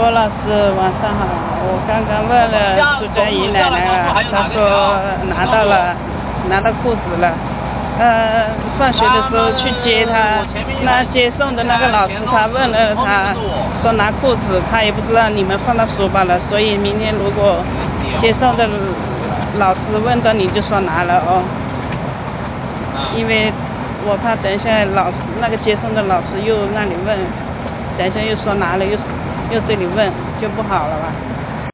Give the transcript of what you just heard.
罗老师，晚上好。我刚刚问了苏佳怡奶奶了，她说拿到裤子了。放学的时候去接她，那接送的那个老师他问了她，说拿裤子，他也不知道你们放到书包了，所以明天如果接送的老师问到你就说拿了哦，因为我怕等一下那个接送的老师又那里问，等一下又说拿了又这里问就不好了吧。